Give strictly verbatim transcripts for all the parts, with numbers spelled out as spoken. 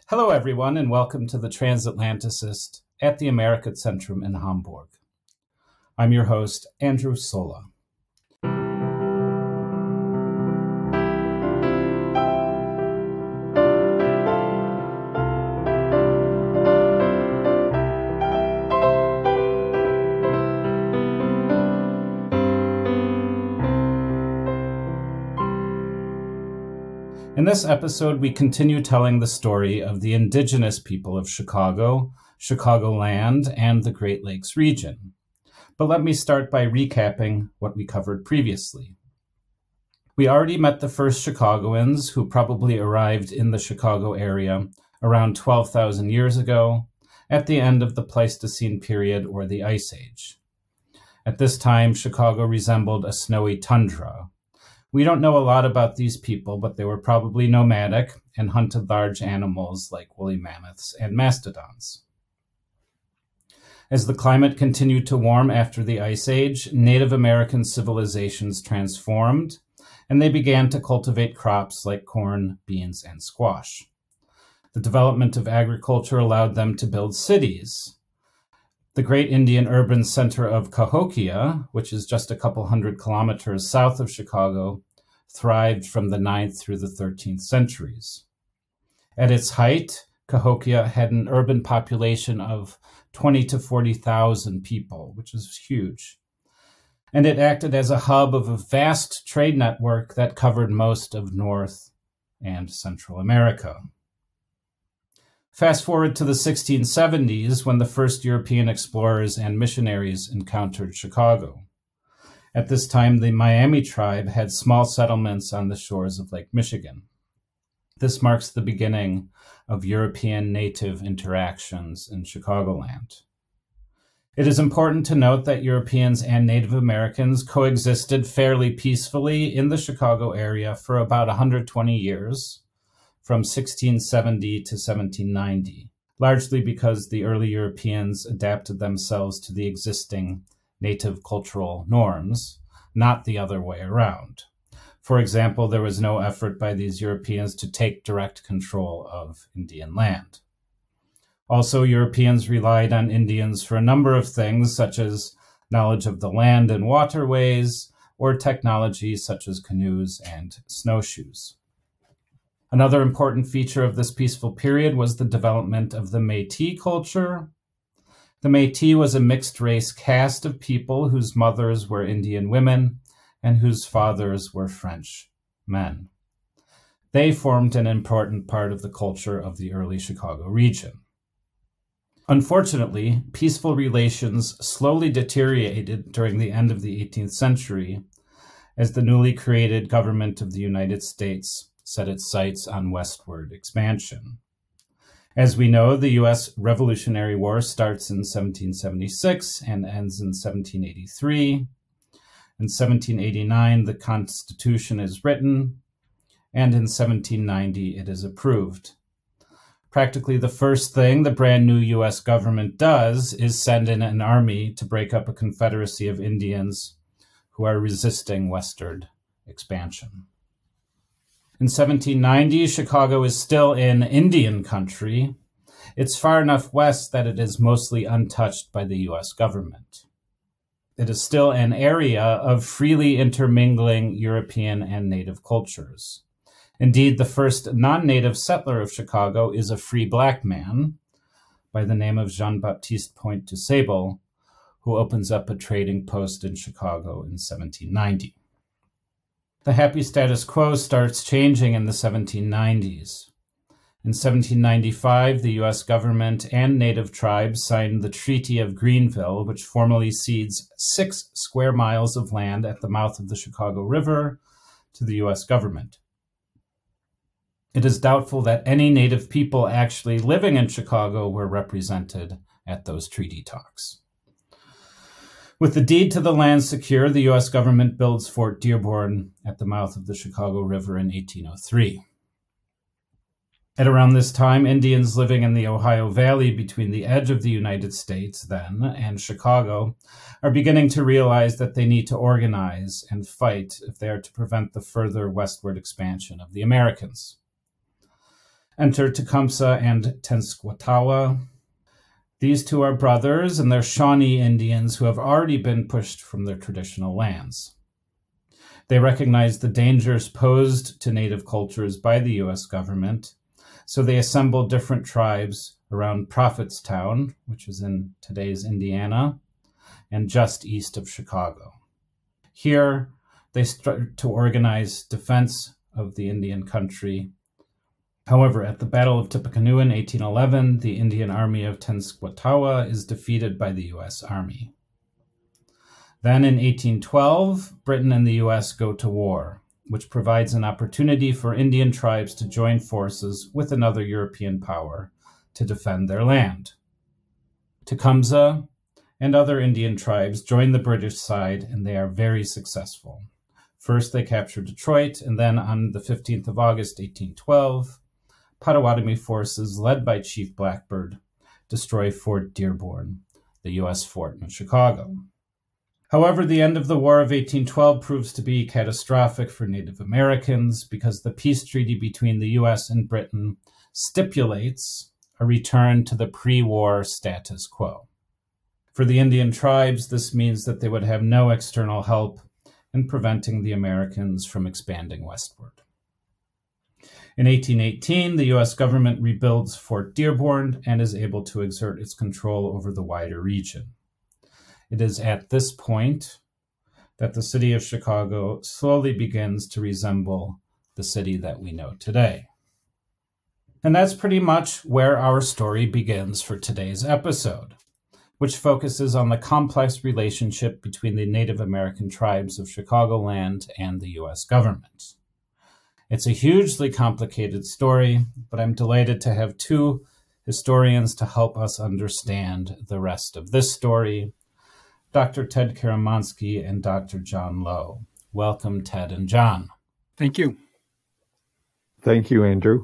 Hello, everyone, and welcome to the Transatlanticist at the Amerika-Zentrum in Hamburg. I'm your host, Andrew Sola. In this episode, we continue telling the story of the indigenous people of Chicago, Chicagoland, and the Great Lakes region. But let me start by recapping what we covered previously. We already met the first Chicagoans, who probably arrived in the Chicago area around twelve thousand years ago, at the end of the Pleistocene period or the Ice Age. At this time, Chicago resembled a snowy tundra. We don't know a lot about these people, but they were probably nomadic and hunted large animals like woolly mammoths and mastodons. As the climate continued to warm after the Ice Age, Native American civilizations transformed, and they began to cultivate crops like corn, beans, and squash. The development of agriculture allowed them to build cities. The great Indian urban center of Cahokia, which is just a couple hundred kilometers south of Chicago, thrived from the ninth through the thirteenth centuries. At its height, Cahokia had an urban population of twenty to forty thousand people, which is huge. And it acted as a hub of a vast trade network that covered most of North and Central America. Fast forward to the sixteen seventies, when the first European explorers and missionaries encountered Chicago. At this time, the Miami tribe had small settlements on the shores of Lake Michigan. This marks the beginning of European native interactions in Chicagoland. It is important to note that Europeans and Native Americans coexisted fairly peacefully in the Chicago area for about one hundred twenty years, from sixteen seventy to seventeen ninety, largely because the early Europeans adapted themselves to the existing native cultural norms, not the other way around. For example, there was no effort by these Europeans to take direct control of Indian land. Also, Europeans relied on Indians for a number of things, such as knowledge of the land and waterways, or technology such as canoes and snowshoes. Another important feature of this peaceful period was the development of the Métis culture. The Métis was a mixed-race caste of people whose mothers were Indian women and whose fathers were French men. They formed an important part of the culture of the early Chicago region. Unfortunately, peaceful relations slowly deteriorated during the end of the eighteenth century as the newly created government of the United States set its sights on westward expansion. As we know, the U S Revolutionary War starts in seventeen seventy-six and ends in seventeen eighty-three. In seventeen eighty-nine, the Constitution is written, and in seventeen ninety, it is approved. Practically the first thing the brand new U S government does is send in an army to break up a confederacy of Indians who are resisting westward expansion. In seventeen ninety, Chicago is still in Indian country. It's far enough west that it is mostly untouched by the U S government. It is still an area of freely intermingling European and native cultures. Indeed, the first non-native settler of Chicago is a free black man by the name of Jean-Baptiste Point du Sable, who opens up a trading post in Chicago in seventeen ninety. The happy status quo starts changing in the seventeen nineties. In seventeen ninety-five, the U S government and native tribes signed the Treaty of Greenville, which formally cedes six square miles of land at the mouth of the Chicago River to the U S government. It is doubtful that any native people actually living in Chicago were represented at those treaty talks. With the deed to the land secure, the U S government builds Fort Dearborn at the mouth of the Chicago River in eighteen oh three. At around this time, Indians living in the Ohio Valley between the edge of the United States then and Chicago are beginning to realize that they need to organize and fight if they are to prevent the further westward expansion of the Americans. Enter Tecumseh and Tenskwatawa. These two are brothers, and they're Shawnee Indians who have already been pushed from their traditional lands. They recognize the dangers posed to Native cultures by the U S government, so they assemble different tribes around Prophetstown, which is in today's Indiana, and just east of Chicago. Here, they start to organize defense of the Indian country. However, at the Battle of Tippecanoe in eighteen eleven, the Indian army of Tenskwatawa is defeated by the U S Army. Then in eighteen twelve, Britain and the U S go to war, which provides an opportunity for Indian tribes to join forces with another European power to defend their land. Tecumseh and other Indian tribes join the British side, and they are very successful. First, they capture Detroit, and then on the fifteenth of August, eighteen twelve, Potawatomi forces, led by Chief Blackbird, destroy Fort Dearborn, the U S fort in Chicago. However, the end of the War of eighteen twelve proves to be catastrophic for Native Americans because the peace treaty between the U S and Britain stipulates a return to the pre-war status quo. For the Indian tribes, this means that they would have no external help in preventing the Americans from expanding westward. In eighteen eighteen, the U S government rebuilds Fort Dearborn and is able to exert its control over the wider region. It is at this point that the city of Chicago slowly begins to resemble the city that we know today. And that's pretty much where our story begins for today's episode, which focuses on the complex relationship between the Native American tribes of Chicagoland and the U S government. It's a hugely complicated story, but I'm delighted to have two historians to help us understand the rest of this story, Doctor Ted Karamanski and Doctor John Lowe. Welcome, Ted and John. Thank you. Thank you, Andrew.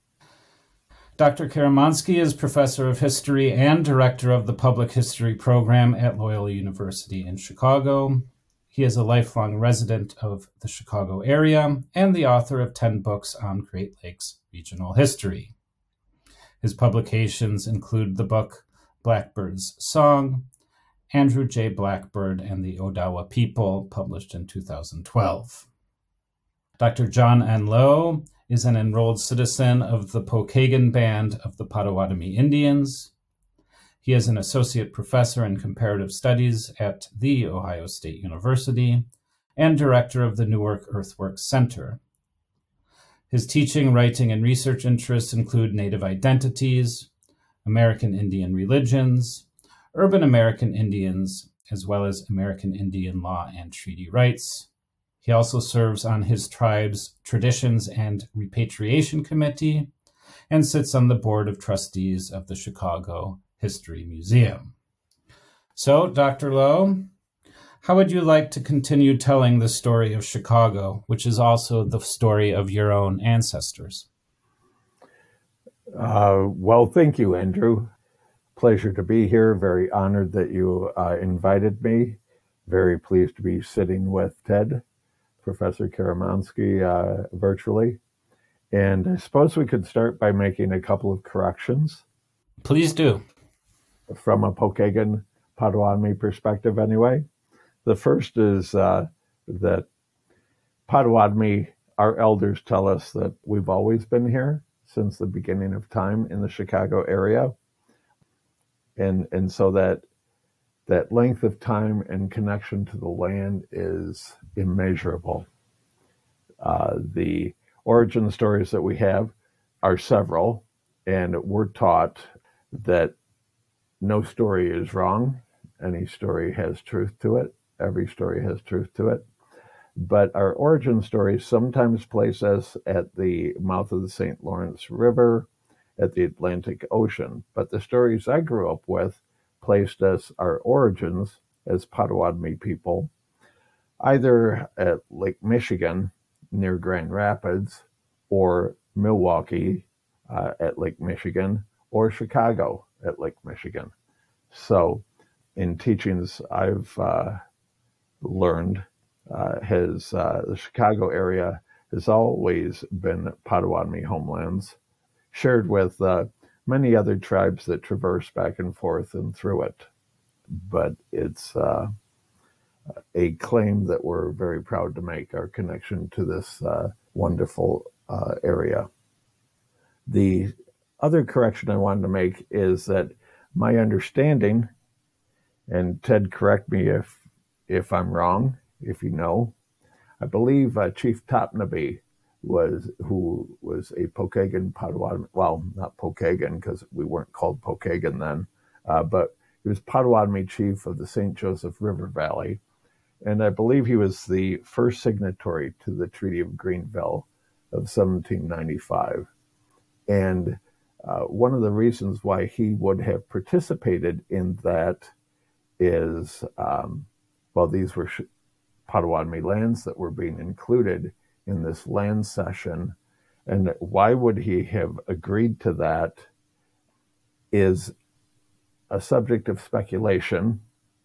Doctor Karamanski is professor of history and director of the public history program at Loyola University in Chicago. He is a lifelong resident of the Chicago area and the author of ten books on Great Lakes regional history. His publications include the book Blackbird's Song, Andrew J. Blackbird and the Odawa People, published in two thousand twelve. Doctor John N. Lowe is an enrolled citizen of the Pokagon Band of the Potawatomi Indians. He is an associate professor in comparative studies at The Ohio State University and director of the Newark Earthworks Center. His teaching, writing, and research interests include Native identities, American Indian religions, urban American Indians, as well as American Indian law and treaty rights. He also serves on his tribe's Traditions and Repatriation Committee and sits on the board of trustees of the Chicago History Museum. So, Doctor Lowe, how would you like to continue telling the story of Chicago, which is also the story of your own ancestors? Uh, well, thank you, Andrew. Pleasure to be here. Very honored that you uh, invited me. Very pleased to be sitting with Ted, Professor Karamanski, uh, virtually. And I suppose we could start by making a couple of corrections. Please do. From a Pokagon Potawatomi perspective, anyway. The first is uh, that Potawatomi, our elders tell us that we've always been here since the beginning of time in the Chicago area. And, and so that that length of time and connection to the land is immeasurable. Uh, the origin stories that we have are several, and we're taught that no story is wrong. Any story has truth to it. Every story has truth to it. But our origin stories sometimes place us at the mouth of the Saint Lawrence River, at the Atlantic Ocean. But the stories I grew up with placed us, our origins as Potawatomi people, either at Lake Michigan near Grand Rapids, or Milwaukee uh, at Lake Michigan, or Chicago at Lake Michigan. So in teachings I've uh, learned, uh, has uh, the Chicago area has always been Potawatomi homelands. shared with uh, many other tribes that traverse back and forth and through it. But it's uh, a claim that we're very proud to make, our connection to this uh, wonderful uh, area. The other correction I wanted to make is that my understanding, and Ted, correct me if if I'm wrong, if you know, I believe uh, Chief Topnaby was who was a Pokagon Potawatomi, well, not Pokagon because we weren't called Pokagon then, uh, but he was Potawatomi chief of the Saint Joseph River Valley, and I believe he was the first signatory to the Treaty of Greenville of seventeen ninety-five. And uh, one of the reasons why he would have participated in that is, um, well, these were Potawatomi lands that were being included in this land cession. And why would he have agreed to that is a subject of speculation.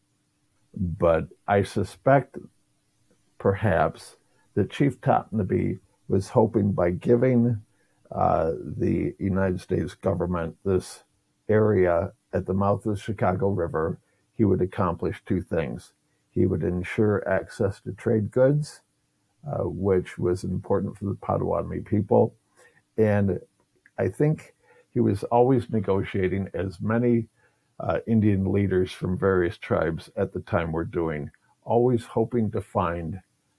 But I suspect perhaps that Chief Topnaby was hoping by giving uh, the United States government this area at the mouth of the Chicago River, he would accomplish two things. He would ensure access to trade goods, uh, which was important for the Potawatomi people. And I think he was always negotiating, as many uh, Indian leaders from various tribes at the time were doing, always hoping to find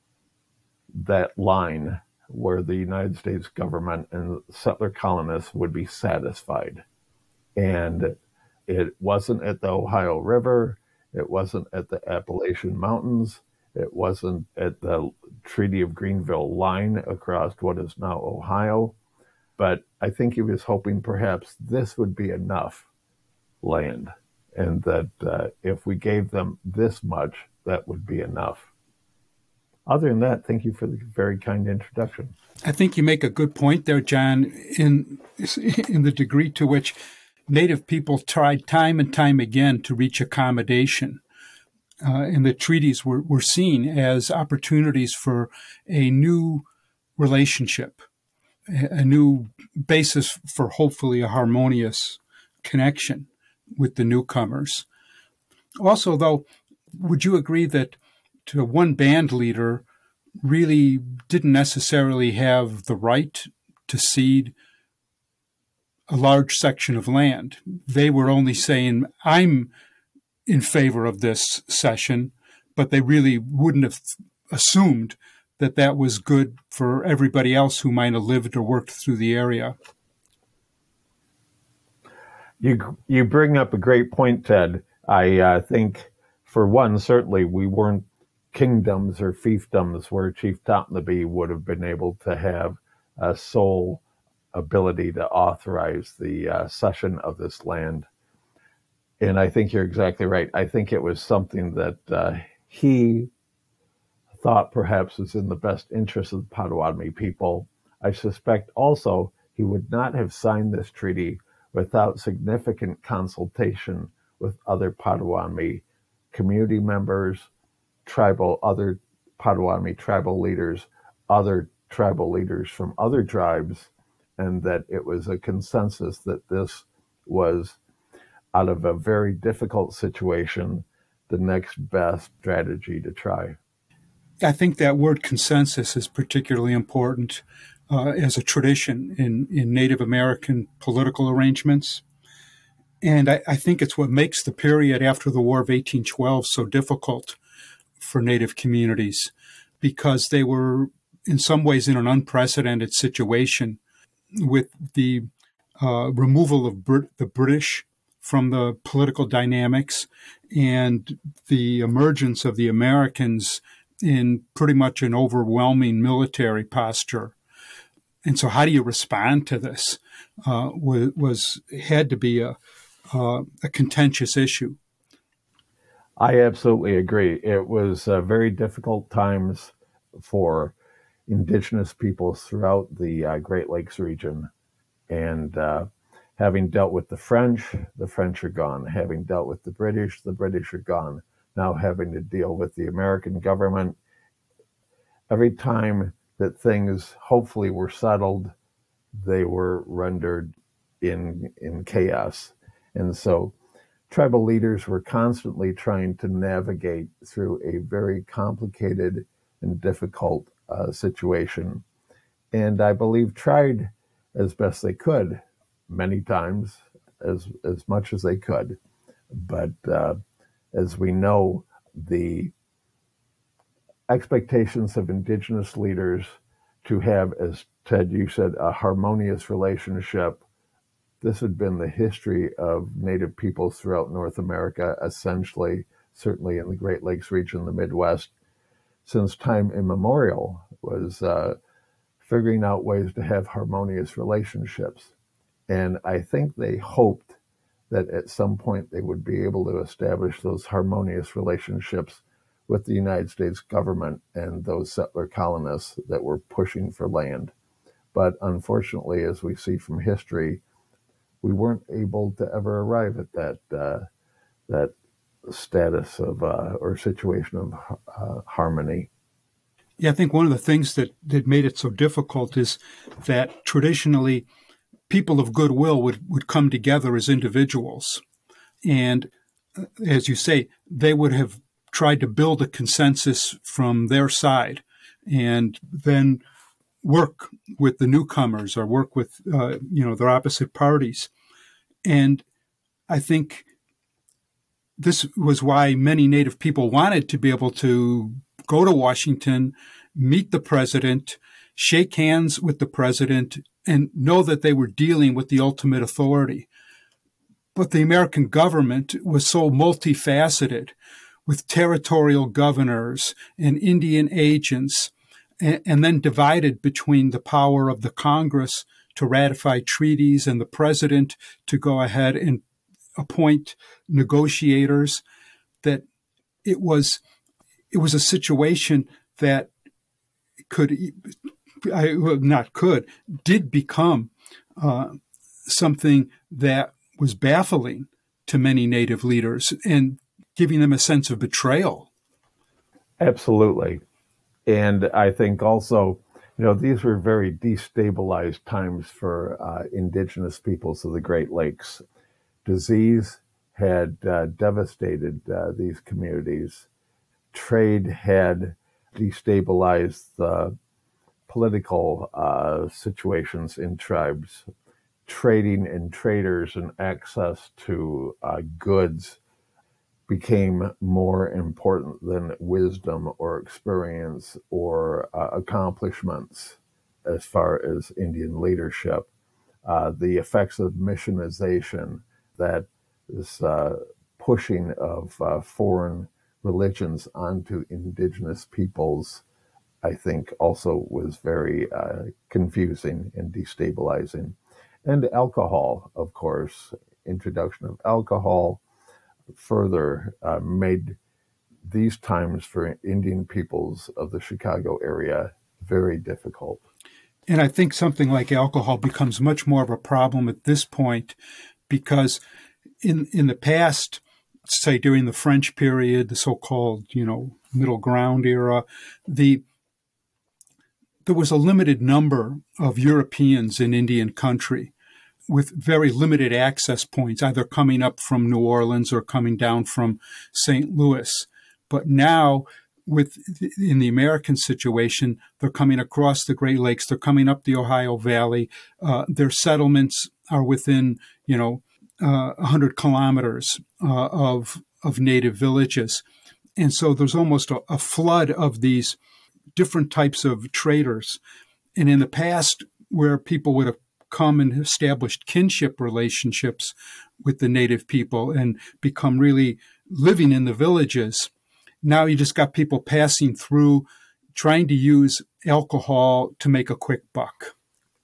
that line where the United States government and settler colonists would be satisfied. And it wasn't at the Ohio River. It wasn't at the Appalachian Mountains. It wasn't at the Treaty of Greenville line across what is now Ohio. But I think he was hoping perhaps this would be enough land, and that uh, if we gave them this much, that would be enough. Other than that, thank you for the very kind introduction. I think you make a good point there, John, in in the degree to which Native people tried time and time again to reach accommodation. Uh, and the treaties were, were seen as opportunities for a new relationship, a new basis for hopefully a harmonious connection with the newcomers. Also, though, would you agree that to one band leader really didn't necessarily have the right to cede a large section of land? They were only saying, I'm in favor of this cession, but they really wouldn't have assumed that that was good for everybody else who might have lived or worked through the area. You you bring up a great point, Ted. I uh, think, for one, certainly we weren't kingdoms or fiefdoms where Chief Topnaby would have been able to have a sole ability to authorize the uh, cession of this land. And I think you're exactly right. I think it was something that uh, he thought perhaps was in the best interest of the Potawatomi people. I suspect also he would not have signed this treaty without significant consultation with other Potawatomi community members, tribal, other Potawatomi tribal leaders, other tribal leaders from other tribes, and that it was a consensus that this was, out of a very difficult situation, the next best strategy to try. I think that word consensus is particularly important uh, as a tradition in, in Native American political arrangements. And I, I think it's what makes the period after the War of eighteen twelve so difficult for Native communities, because they were in some ways in an unprecedented situation with the uh, removal of Brit- the British from the political dynamics and the emergence of the Americans in pretty much an overwhelming military posture. And so how do you respond to this uh, was, was had to be a, uh, a contentious issue. I absolutely agree. It was uh, very difficult times for indigenous peoples throughout the uh, Great Lakes region. And uh, having dealt with the French, the French are gone. Having dealt with the British, the British are gone. Now having to deal with the American government. Every time that things hopefully were settled, they were rendered in in chaos. And so tribal leaders were constantly trying to navigate through a very complicated and difficult uh, situation. And I believe tried as best they could, many times, as, as much as they could. But uh, as we know, the expectations of Indigenous leaders to have, as Ted, you said, a harmonious relationship. This had been the history of Native peoples throughout North America, essentially, certainly in the Great Lakes region, the Midwest, since time immemorial, was uh, figuring out ways to have harmonious relationships. And I think they hoped that at some point they would be able to establish those harmonious relationships with the United States government and those settler colonists that were pushing for land. But unfortunately, as we see from history, we weren't able to ever arrive at that uh, that status of uh, or situation of uh, harmony. Yeah, I think one of the things that, that made it so difficult is that traditionally people of goodwill would, would come together as individuals. And uh, as you say, they would have tried to build a consensus from their side and then work with the newcomers or work with, uh, you know, their opposite parties. And I think this was why many Native people wanted to be able to go to Washington, meet the president, shake hands with the president, and know that they were dealing with the ultimate authority. But the American government was so multifaceted, with territorial governors and Indian agents, and, and then divided between the power of the Congress to ratify treaties and the president to go ahead and appoint negotiators, that it was it was a situation that could, I, not could, did become uh, something that was baffling to many Native leaders and giving them a sense of betrayal. Absolutely. And I think also, you know, these were very destabilized times for uh, Indigenous peoples of the Great Lakes. Disease had uh, devastated uh, these communities. Trade had destabilized the political uh, situations in tribes. Trading and traders and access to uh, goods became more important than wisdom or experience or uh, accomplishments as far as Indian leadership. Uh, the effects of missionization, that this uh, pushing of uh, foreign religions onto indigenous peoples, I think also was very uh, confusing and destabilizing. And alcohol, of course, introduction of alcohol further uh, made these times for Indian peoples of the Chicago area very difficult. And I think something like alcohol becomes much more of a problem at this point because in in the past, say during the French period, the so-called, you know, middle ground era, the there was a limited number of Europeans in Indian country with very limited access points, either coming up from New Orleans or coming down from Saint Louis. But now, with in the American situation, they're coming across the Great Lakes, they're coming up the Ohio Valley. Uh, their settlements are within, you know, uh, one hundred kilometers uh, of of native villages, and so there's almost a, a flood of these different types of traders. And in the past, where people would have come and established kinship relationships with the native people and become really living in the villages, now you just got people passing through, trying to use alcohol to make a quick buck.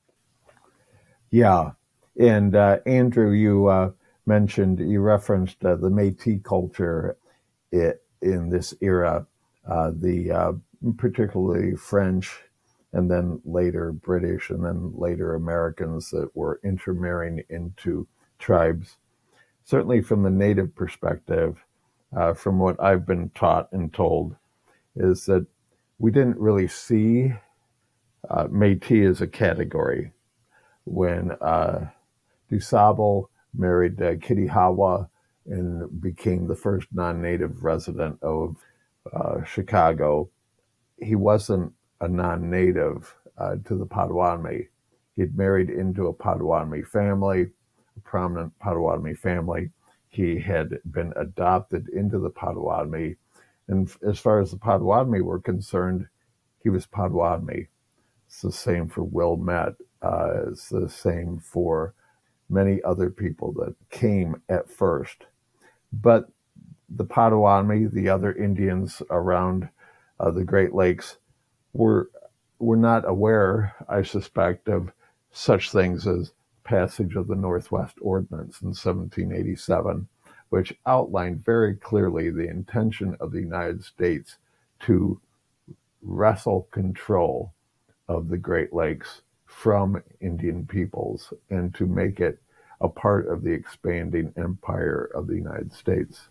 Yeah. And uh, Andrew, you uh, mentioned, you referenced uh, the Métis culture it, in this era, uh, the uh, particularly French, and then later British, and then later Americans that were intermarrying into tribes. Certainly from the native perspective, uh, from what I've been taught and told, is that we didn't really see uh, Métis as a category. when uh, DuSable married uh, Kitty Hawa and became the first non-native resident of uh, Chicago. He wasn't a non-native uh, to the Potawatomi. He'd married into a Potawatomi family, a prominent Potawatomi family. He had been adopted into the Potawatomi. And as far as the Potawatomi were concerned, he was Potawatomi. It's the same for Wilmette. Uh, it's the same for many other people that came at first. But the Potawatomi, the other Indians around uh, the Great Lakes, were were not aware, I suspect, of such things as passage of the Northwest Ordinance in seventeen eighty-seven, which outlined very clearly the intention of the United States to wrestle control of the Great Lakes from Indian peoples and to make it a part of the expanding empire of the United States.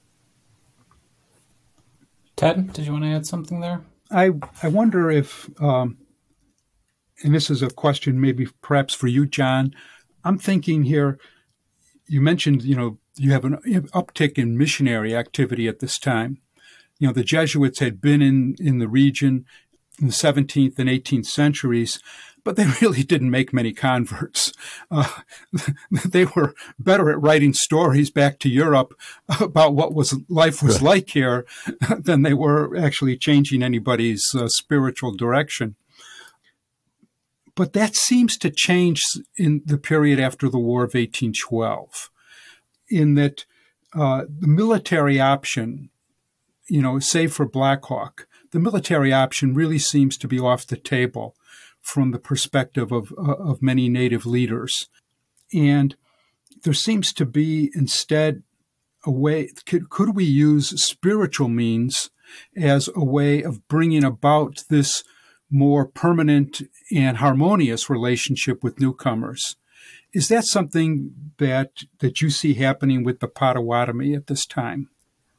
Ted, did you want to add something there? I I wonder if, um, and this is a question maybe perhaps for you, John. I'm thinking here, you mentioned, you know, you have an uptick in missionary activity at this time. You know, the Jesuits had been in, in the region in the seventeenth and eighteenth centuries, but they really didn't make many converts. Uh, they were better at writing stories back to Europe about what was life was like here than they were actually changing anybody's uh, spiritual direction. But that seems to change in the period after the War of eighteen twelve, in that uh, the military option, you know, save for Black Hawk, the military option really seems to be off the table from the perspective of, of many Native leaders. And there seems to be instead a way, could, could we use spiritual means as a way of bringing about this more permanent and harmonious relationship with newcomers? Is that something that that you see happening with the Potawatomi at this time?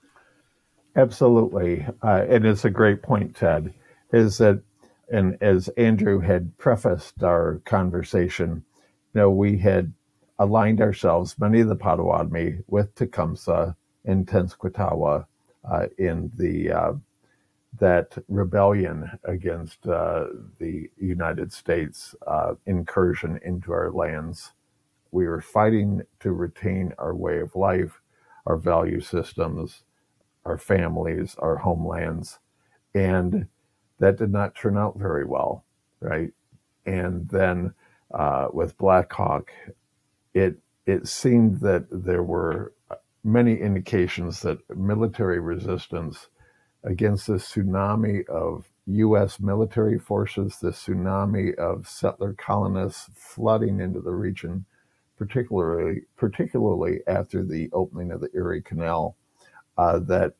Absolutely. Uh, and it's a great point, Ted, is that, and as Andrew had prefaced our conversation, you know, we had aligned ourselves, many of the Potawatomi, with Tecumseh and Tenskwatawa uh, in the uh, that rebellion against uh, the United States uh, incursion into our lands. We were fighting to retain our way of life, our value systems, our families, our homelands, and that did not turn out very well, right? And then uh, with Black Hawk, it it seemed that there were many indications that military resistance against this tsunami of U S military forces, this tsunami of settler colonists flooding into the region, particularly particularly after the opening of the Erie Canal, uh, that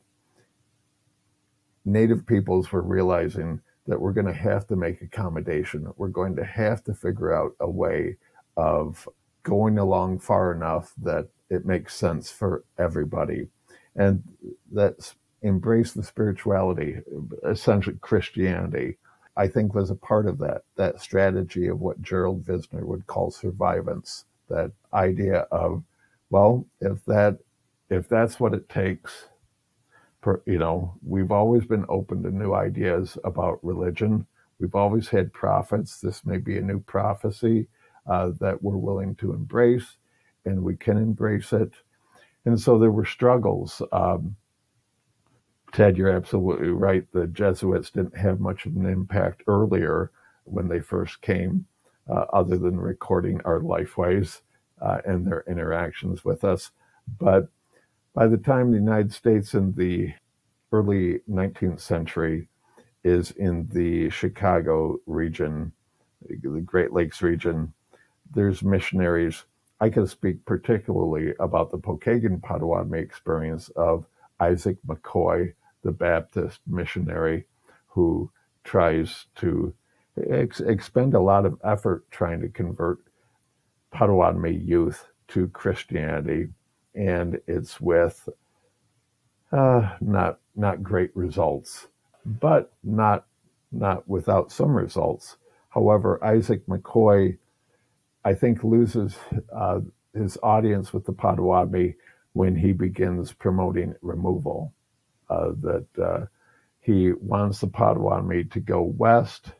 Native peoples were realizing that we're going to have to make accommodation. We're going to have to figure out a way of going along far enough that it makes sense for everybody. And that's embrace the spirituality, essentially Christianity, I think was a part of that, that strategy of what Gerald Visner would call survivance, that idea of, well, if that, if that's what it takes, for, you know, we've always been open to new ideas about religion. We've always had prophets. This may be a new prophecy uh, that we're willing to embrace, and we can embrace it. And so there were struggles. Um, Ted, you're absolutely right. The Jesuits didn't have much of an impact earlier when they first came, uh, other than recording our lifeways uh, and their interactions with us. But by the time the United States in the early nineteenth century is in the Chicago region, the Great Lakes region, there's missionaries. I can speak particularly about the Pokagon Potawatomi experience of Isaac McCoy, the Baptist missionary who tries to ex- expend a lot of effort trying to convert Potawatomi youth to Christianity. And it's with uh, not not great results, but not not without some results. However, Isaac McCoy I think, loses uh, his audience with the Potawatomi when he begins promoting removal. Uh, that uh, he wants the Potawatomi to go west.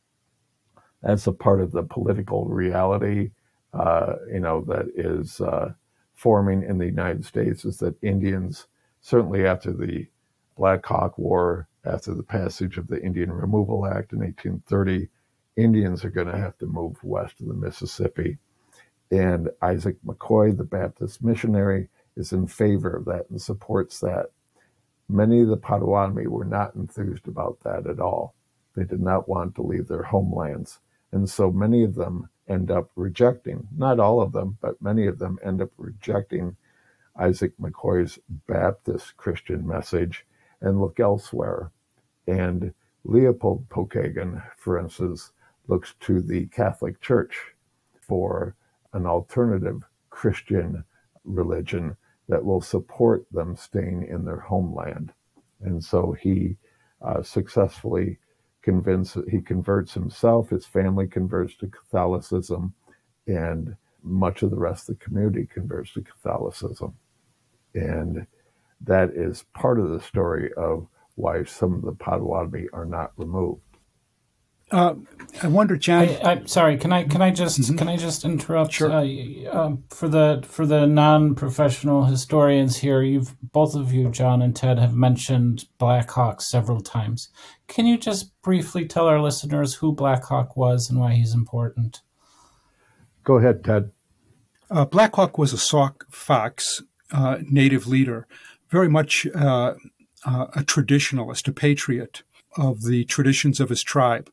That's a part of the political reality, uh, you know, that is uh, forming in the United States, is that Indians, certainly after the Black Hawk War, after the passage of the Indian Removal Act in eighteen thirty, Indians are going to have to move west of the Mississippi. And Isaac McCoy, the Baptist missionary, is in favor of that and supports that. Many of the Potawatomi were not enthused about that at all. They did not want to leave their homelands. And so many of them end up rejecting, not all of them, but many of them end up rejecting Isaac McCoy's Baptist Christian message and look elsewhere. And Leopold Pokagon, for instance, looks to the Catholic Church for an alternative Christian religion that will support them staying in their homeland. And so he uh, successfully convinces, he converts himself, his family converts to Catholicism, and much of the rest of the community converts to Catholicism. And that is part of the story of why some of the Potawatomi are not removed. Uh, I wonder, John. I, I'm sorry. Can I can I just mm-hmm. can I just interrupt? Sure. Uh, um, for the for the non-professional historians here, you've both of you, John and Ted, have mentioned Black Hawk several times. Can you just briefly tell our listeners who Black Hawk was and why he's important? Go ahead, Ted. Uh, Black Hawk was a Sauk Fox uh, native leader, very much uh, uh, a traditionalist, a patriot of the traditions of his tribe.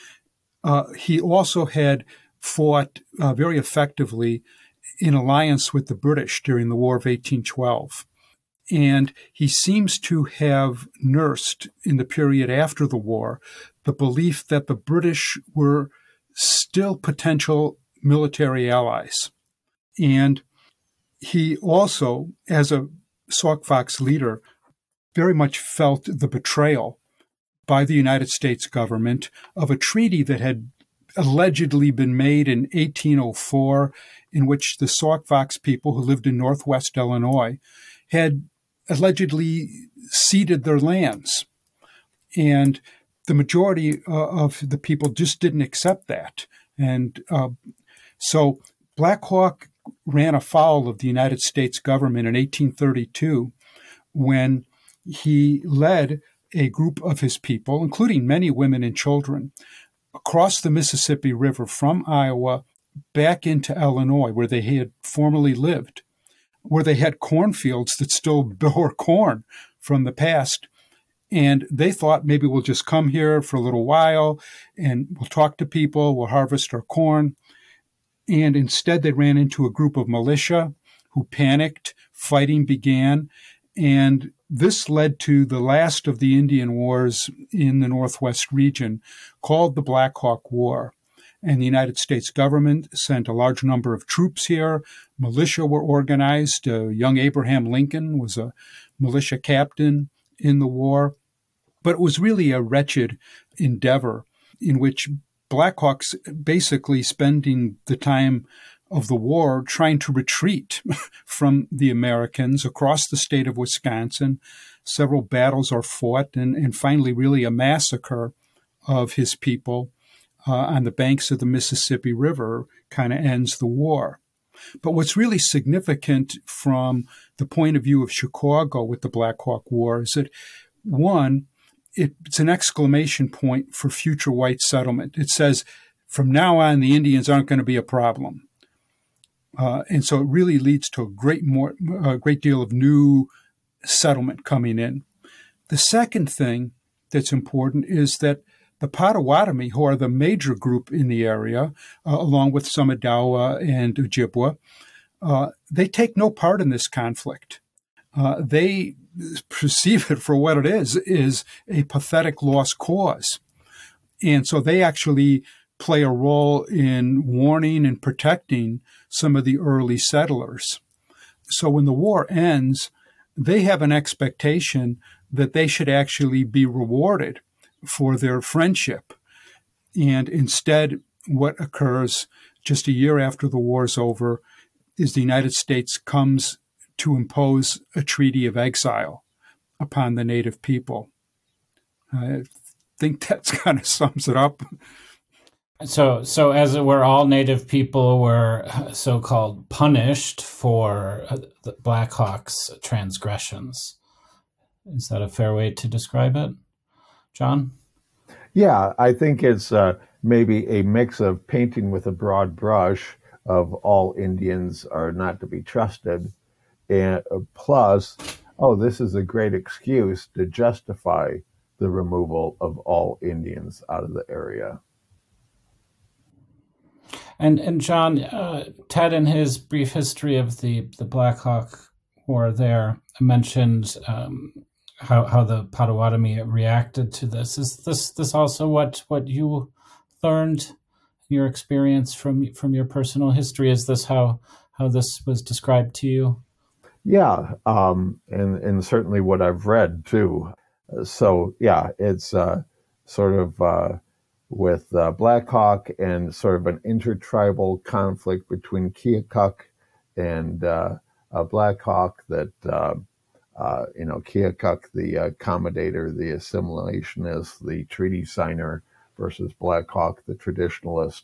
Uh, he also had fought uh, very effectively in alliance with the British during the War of eighteen twelve. And he seems to have nursed, in the period after the war, the belief that the British were still potential military allies. And he also, as a Sauk Fox leader, very much felt the betrayal by the United States government of a treaty that had allegedly been made in eighteen oh four, in which the Sauk Fox people who lived in northwest Illinois had allegedly ceded their lands. And the majority uh, of the people just didn't accept that. And uh, so Black Hawk ran afoul of the United States government in eighteen thirty-two when he led a group of his people, including many women and children, across the Mississippi River from Iowa back into Illinois, where they had formerly lived, where they had cornfields that still bore corn from the past. And they thought, maybe we'll just come here for a little while and we'll talk to people, we'll harvest our corn. And instead, they ran into a group of militia who panicked, fighting began, and this led to the last of the Indian Wars in the Northwest region, called the Black Hawk War. And the United States government sent a large number of troops here. Militia were organized. Uh, young Abraham Lincoln was a militia captain in the war. But it was really a wretched endeavor in which Black Hawks basically spending the time of the war trying to retreat from the Americans across the state of Wisconsin. Several battles are fought, and, and finally really a massacre of his people uh, on the banks of the Mississippi River kind of ends the war. But what's really significant from the point of view of Chicago with the Black Hawk War is that, one, it, it's an exclamation point for future white settlement. It says, from now on, the Indians aren't going to be a problem. Uh, and so it really leads to a great more, a great deal of new settlement coming in. The second thing that's important is that the Potawatomi, who are the major group in the area, uh, along with some Odawa and Ojibwa, uh, they take no part in this conflict. Uh, they perceive it for what it is, is a pathetic lost cause. And so they actually play a role in warning and protecting some of the early settlers. So when the war ends, they have an expectation that they should actually be rewarded for their friendship. And instead, what occurs just a year after the war's over, is the United States comes to impose a treaty of exile upon the native people. I think that kind of sums it up. So, so as it were, all Native people were so-called punished for the Black Hawk's transgressions. Is that a fair way to describe it, John? Yeah, I think it's uh, maybe a mix of painting with a broad brush of all Indians are not to be trusted, and uh, plus, oh, this is a great excuse to justify the removal of all Indians out of the area. And and John, uh, Ted, in his brief history of the, the Black Hawk War there, mentioned um, how how the Potawatomi reacted to this. Is this this also what, what you learned, your experience from from your personal history? Is this how how this was described to you? Yeah, um, and and certainly what I've read too. So yeah, it's uh, sort of. Uh, with uh, Black Hawk and sort of an intertribal conflict between Keokuk and uh, uh, Black Hawk that, uh, uh, you know, Keokuk, the accommodator, the assimilationist, the treaty signer, versus Black Hawk, the traditionalist,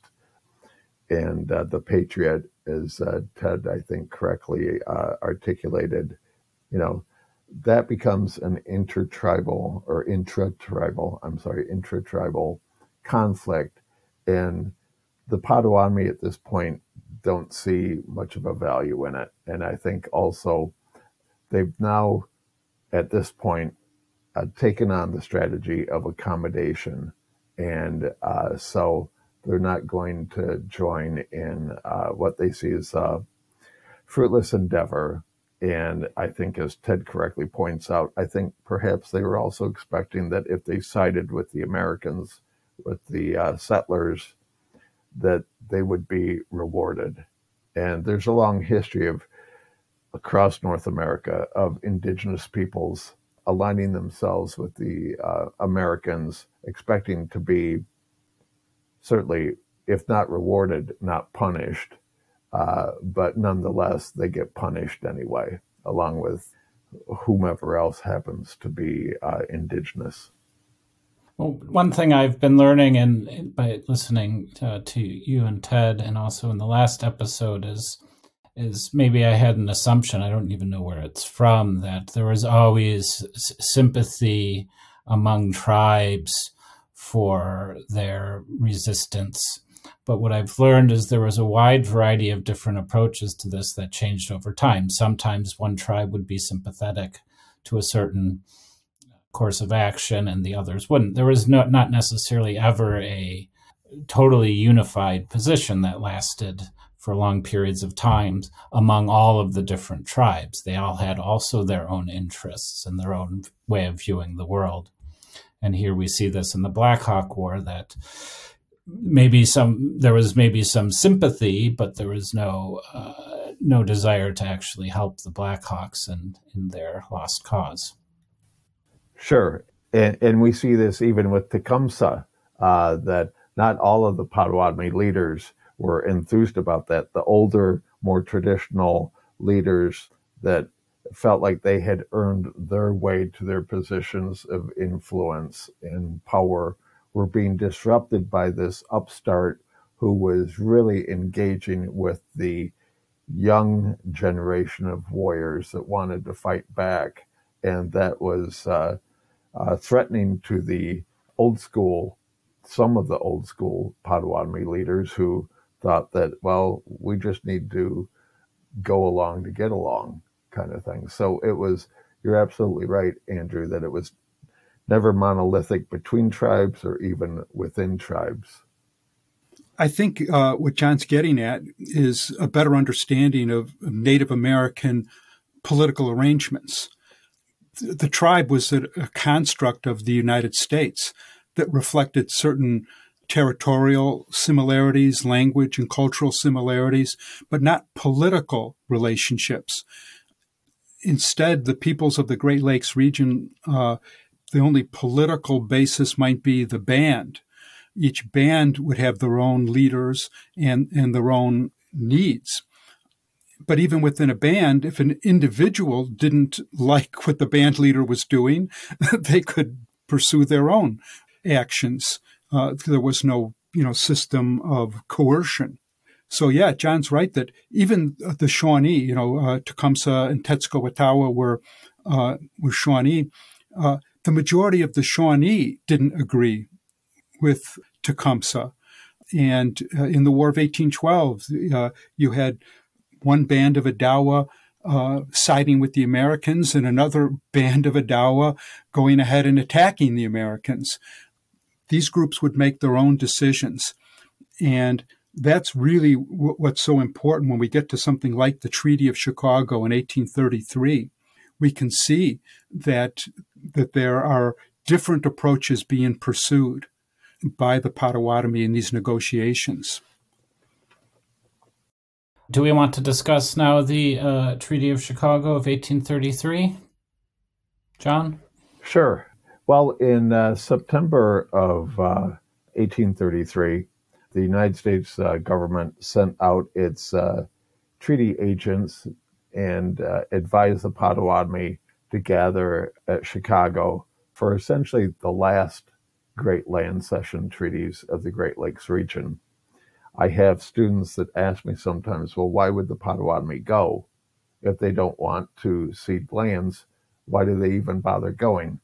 and uh, the patriot, as uh, Ted, I think, correctly uh, articulated. You know, that becomes an intertribal or intratribal, I'm sorry, intratribal conflict, and the Potawatomi at this point don't see much of a value in it. And I think also they've now, at this point, uh, taken on the strategy of accommodation, and uh, so they're not going to join in uh, what they see as a fruitless endeavor. And I think, as Ted correctly points out, I think perhaps they were also expecting that if they sided with the Americans, with the uh, settlers, that they would be rewarded. And there's a long history of across North America of indigenous peoples aligning themselves with the uh, Americans, expecting to be certainly, if not rewarded, not punished. Uh, but nonetheless, they get punished anyway, along with whomever else happens to be uh, indigenous. Well, one thing I've been learning and by listening to, to you and Ted, and also in the last episode, is is maybe I had an assumption, I don't even know where it's from, that there was always s- sympathy among tribes for their resistance. But what I've learned is there was a wide variety of different approaches to this that changed over time. Sometimes one tribe would be sympathetic to a certain course of action and the others wouldn't. There was no, not necessarily ever a totally unified position that lasted for long periods of time among all of the different tribes. They all had also their own interests and their own way of viewing the world. And here we see this in the Black Hawk War, that maybe some there was maybe some sympathy, but there was no uh, no desire to actually help the Black Hawks in, in their lost cause. Sure. And, and we see this even with Tecumseh, uh, that not all of the Potawatomi leaders were enthused about that. The older, more traditional leaders that felt like they had earned their way to their positions of influence and power were being disrupted by this upstart who was really engaging with the young generation of warriors that wanted to fight back. And that was uh, uh, threatening to the old school, some of the old school Potawatomi leaders who thought that, well, we just need to go along to get along, kind of thing. So it was, you're absolutely right, Andrew, that it was never monolithic between tribes or even within tribes. I think uh, what John's getting at is a better understanding of Native American political arrangements. The tribe was a, a construct of the United States that reflected certain territorial similarities, language and cultural similarities, but not political relationships. Instead, the peoples of the Great Lakes region, uh, the only political basis might be the band. each band would have their own leaders and, and their own needs. But even within a band, if an individual didn't like what the band leader was doing, they could pursue their own actions. Uh, there was no, you know, system of coercion. So yeah, John's right that even the Shawnee, you know, uh, Tecumseh and Tenskwatawa were uh, were Shawnee. Uh, the majority of the Shawnee didn't agree with Tecumseh, and uh, in the War of eighteen twelve, uh, you had one band of Odawa uh, siding with the Americans and another band of Odawa going ahead and attacking the Americans. These groups would make their own decisions. And that's really w- what's so important when we get to something like the Treaty of Chicago in eighteen thirty-three. We can see that, that there are different approaches being pursued by the Potawatomi in these negotiations. Do we want to discuss now the uh, Treaty of Chicago of eighteen thirty-three? John? Sure. Well, in uh, September of uh, eighteen thirty-three, the United States uh, government sent out its uh, treaty agents and uh, advised the Potawatomi to gather at Chicago for essentially the last Great Land Cession treaties of the Great Lakes region. I have students that ask me sometimes, well, why would the Potawatomi go if they don't want to cede lands? Why do they even bother going?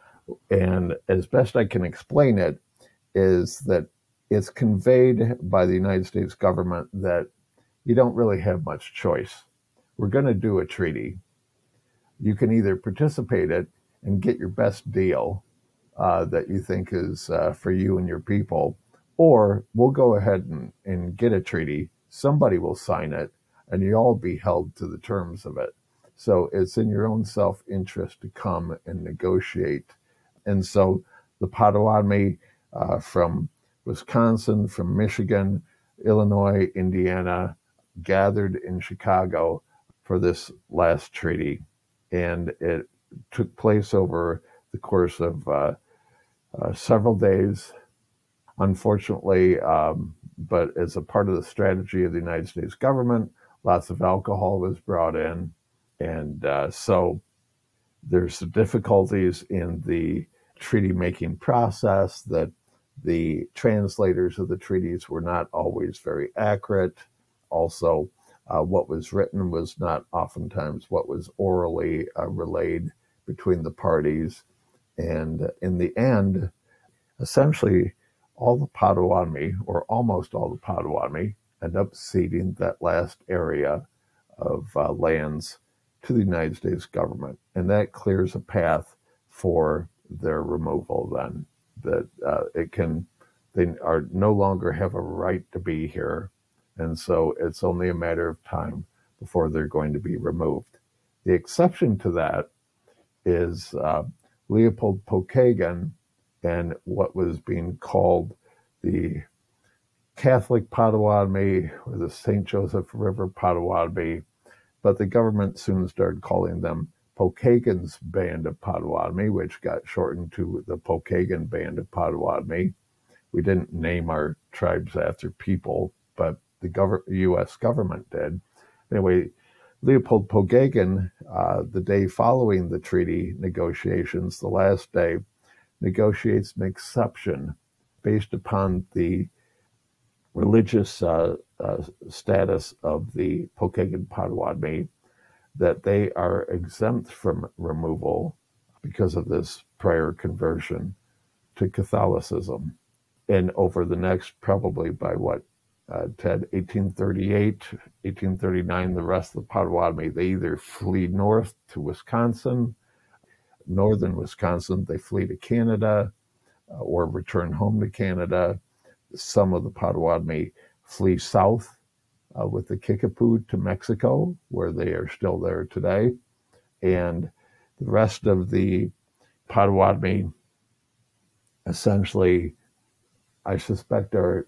And as best I can explain it, is that it's conveyed by the United States government that you don't really have much choice. We're going to do a treaty. You can either participate in it and get your best deal uh, that you think is uh, for you and your people, or we'll go ahead and, and get a treaty. Somebody will sign it, and you all be held to the terms of it. So it's in your own self-interest to come and negotiate. And so the Potawatomi uh, from Wisconsin, from Michigan, Illinois, Indiana, gathered in Chicago for this last treaty. And it took place over the course of uh, uh, several days. Unfortunately, um, but as a part of the strategy of the United States government, lots of alcohol was brought in. And uh, so there's some difficulties in the treaty-making process, that the translators of the treaties were not always very accurate. Also, uh, what was written was not oftentimes what was orally uh, relayed between the parties. And in the end, essentially, all the Potawatomi, or almost all the Potawatomi, end up ceding that last area of uh, lands to the United States government. And that clears a path for their removal then, that uh, it can, they are no longer have a right to be here. And so it's only a matter of time before they're going to be removed. The exception to that is uh, Leopold Pokagon and what was being called the Catholic Potawatomi, or the Saint Joseph River Potawatomi, but the government soon started calling them Pokagon's Band of Potawatomi, which got shortened to the Pokagon Band of Potawatomi. We didn't name our tribes after people, but the gov- U S government did. Anyway, Leopold Pokagon, uh, the day following the treaty negotiations, the last day, negotiates an exception based upon the religious uh, uh, status of the Pokagon Potawatomi, that they are exempt from removal because of this prior conversion to Catholicism. And over the next, probably by what, uh, Ted, eighteen thirty-eight, eighteen thirty-nine, the rest of the Potawatomi, they either flee north to Wisconsin, northern Wisconsin, they flee to Canada, uh, or return home to Canada. Some of the Potawatomi flee south uh, with the Kickapoo to Mexico, where they are still there today. And the rest of the Potawatomi essentially, I suspect, are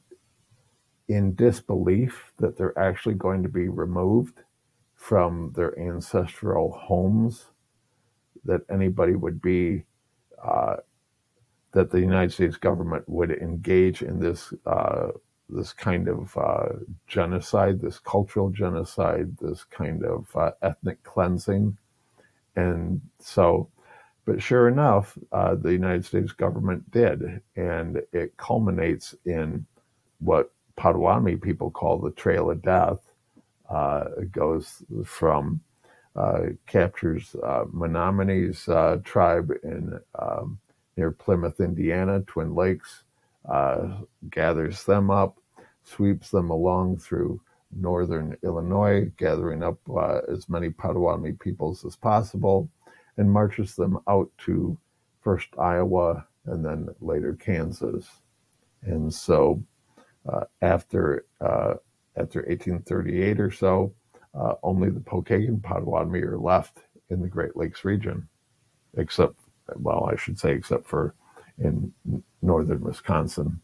in disbelief that they're actually going to be removed from their ancestral homes, that anybody would be uh, that the United States government would engage in this uh, this kind of uh, genocide, this cultural genocide, this kind of uh, ethnic cleansing. And so, but sure enough, uh, the United States government did, and it culminates in what Potawatomi people call the Trail of Death. Uh, it goes from uh, captures uh, Menominee's uh, tribe in um, near Plymouth, Indiana, Twin Lakes, uh, gathers them up, sweeps them along through northern Illinois, gathering up uh, as many Potawatomi peoples as possible, and marches them out to first Iowa and then later Kansas. And so uh, after uh, after eighteen thirty-eight or so, uh, only the Pokagon Potawatomi are left in the Great Lakes region, except, well, I should say except for in northern Wisconsin.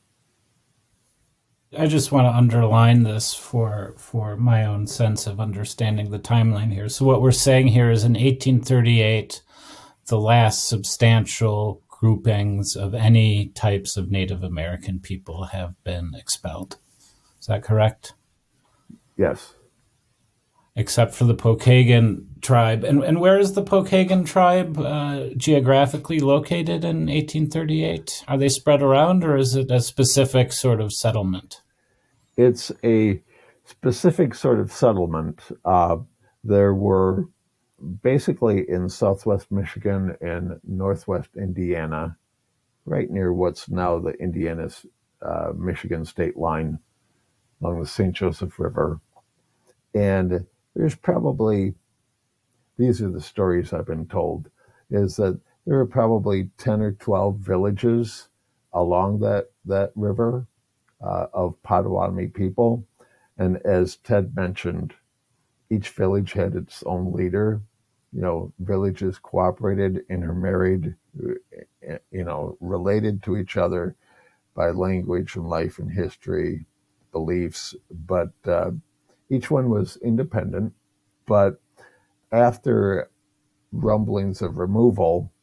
I just want to underline this for for my own sense of understanding the timeline here. So what we're saying here is in eighteen thirty-eight, the last substantial groupings of any types of Native American people have been expelled. Is that correct? Yes. Except for the Pokagon tribe. And, and where is the Pokagon tribe uh, geographically located in eighteen thirty-eight? Are they spread around, or is it a specific sort of settlement? It's a specific sort of settlement. Uh, there were basically in southwest Michigan and northwest Indiana, right near what's now the Indiana-Michigan uh, state line along the Saint Joseph River. And there's probably, these are the stories I've been told, is that there are probably ten or twelve villages along that, that river uh, of Potawatomi people. And as Ted mentioned, each village had its own leader. You know, villages cooperated, intermarried, you know, related to each other by language and life and history, beliefs, but uh, each one was independent. But after rumblings of removal,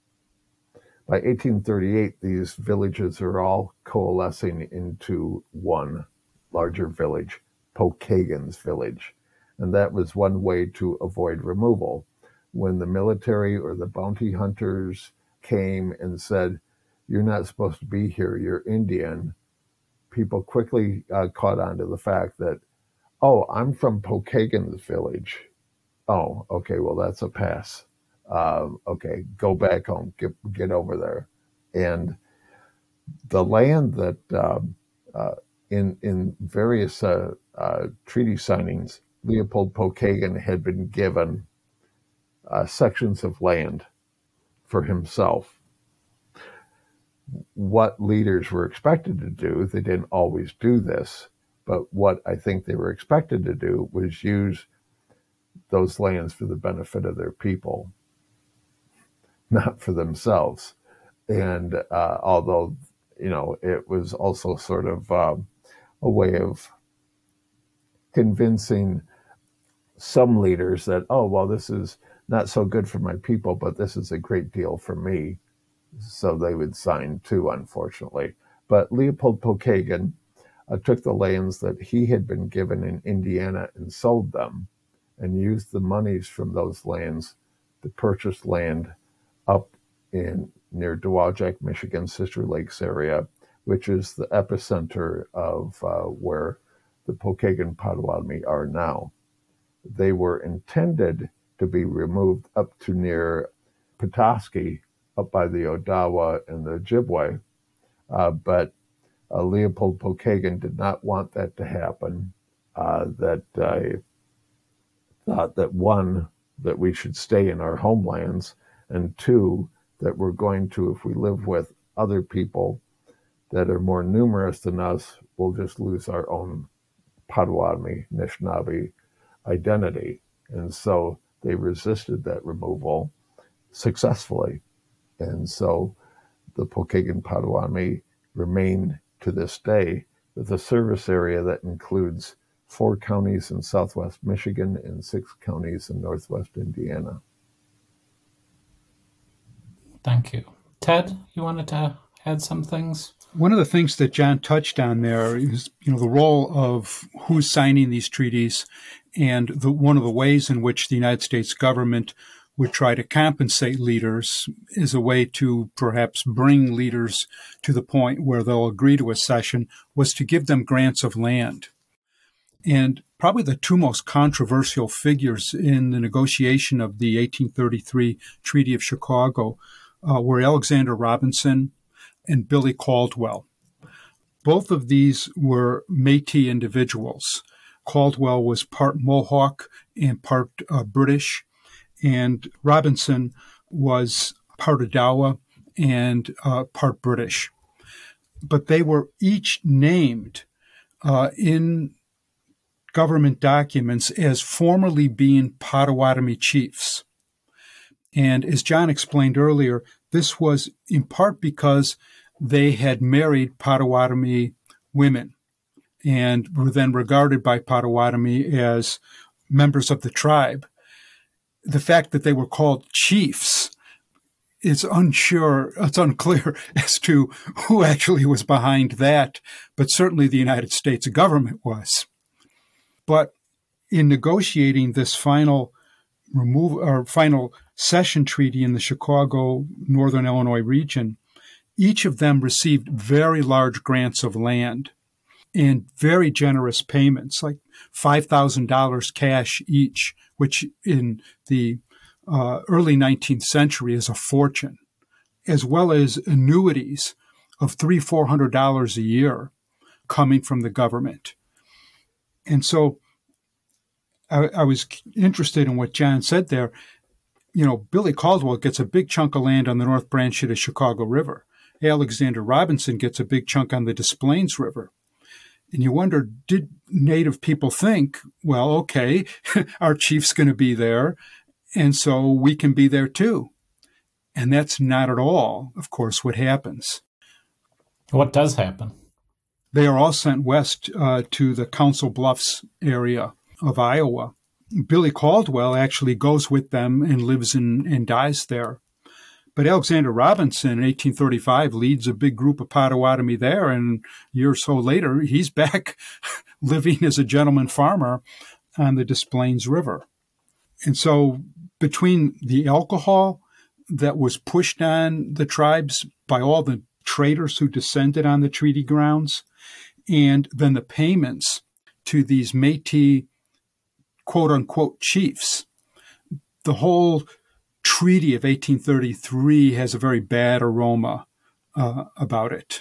by eighteen thirty-eight, these villages are all coalescing into one larger village, Pokagon's village. And that was one way to avoid removal. When the military or the bounty hunters came and said, "You're not supposed to be here, you're Indian," people quickly uh, caught on to the fact that, "Oh, I'm from Pokagon's village. Oh, okay, well, that's a pass. Um, okay, go back home, get, get over there." And the land that uh, uh, in, in various uh, uh, treaty signings, Leopold Pokagon had been given uh, sections of land for himself. What leaders were expected to do, they didn't always do this, but what I think they were expected to do was use those lands for the benefit of their people, not for themselves. And uh, although, you know, it was also sort of uh, a way of convincing some leaders that, oh, well, this is not so good for my people, but this is a great deal for me. So they would sign too, unfortunately. But Leopold Pokagon uh, took the lands that he had been given in Indiana and sold them, and used the monies from those lands to purchase land up in near Dowagiac, Michigan, Sister Lakes area, which is the epicenter of uh, where the Pokagon Potawatomi are now. They were intended to be removed up to near Petoskey, up by the Odawa and the Ojibwe, uh, but uh, Leopold Pokagon did not want that to happen. Uh, that uh, thought that, one, that we should stay in our homelands, and two, that we're going to, if we live with other people that are more numerous than us, we'll just lose our own Potawatomi, Anishinaabe identity. And so they resisted that removal successfully. And so the Pokagon Potawatomi remain to this day with a service area that includes four counties in southwest Michigan and six counties in northwest Indiana. Thank you. Ted, you wanted to had some things? One of the things that John touched on there is, you know, the role of who's signing these treaties and the, one of the ways in which the United States government would try to compensate leaders is a way to perhaps bring leaders to the point where they'll agree to a cession was to give them grants of land. And probably the two most controversial figures in the negotiation of the eighteen thirty-three Treaty of Chicago uh, were Alexander Robinson and Billy Caldwell. Both of these were Métis individuals. Caldwell was part Mohawk and part uh, British, and Robinson was part Odawa and uh, part British. But they were each named uh, in government documents as formerly being Potawatomi chiefs. And as John explained earlier, this was in part because they had married Potawatomi women and were then regarded by Potawatomi as members of the tribe. The fact that they were called chiefs is unsure, it's unclear as to who actually was behind that, but certainly the United States government was. But in negotiating this final remove or final cession treaty in the Chicago, Northern Illinois region, each of them received very large grants of land and very generous payments, like five thousand dollars cash each, which in the uh, early nineteenth century is a fortune, as well as annuities of three hundred dollars, four hundred dollars a year coming from the government. And so I, I was interested in what John said there. You know, Billy Caldwell gets a big chunk of land on the North Branch of the Chicago River. Alexander Robinson gets a big chunk on the Des Plaines River. And you wonder, did Native people think, well, okay, our chief's going to be there, and so we can be there too? And that's not at all, of course, what happens. What does happen? They are all sent west uh, to the Council Bluffs area of Iowa. Billy Caldwell actually goes with them and lives in, and dies there. But Alexander Robinson in eighteen thirty-five leads a big group of Potawatomi there, and a year or so later, he's back living as a gentleman farmer on the Des Plaines River. And so between the alcohol that was pushed on the tribes by all the traders who descended on the treaty grounds, and then the payments to these Métis quote-unquote chiefs, the whole Treaty of eighteen thirty-three has a very bad aroma uh, about it.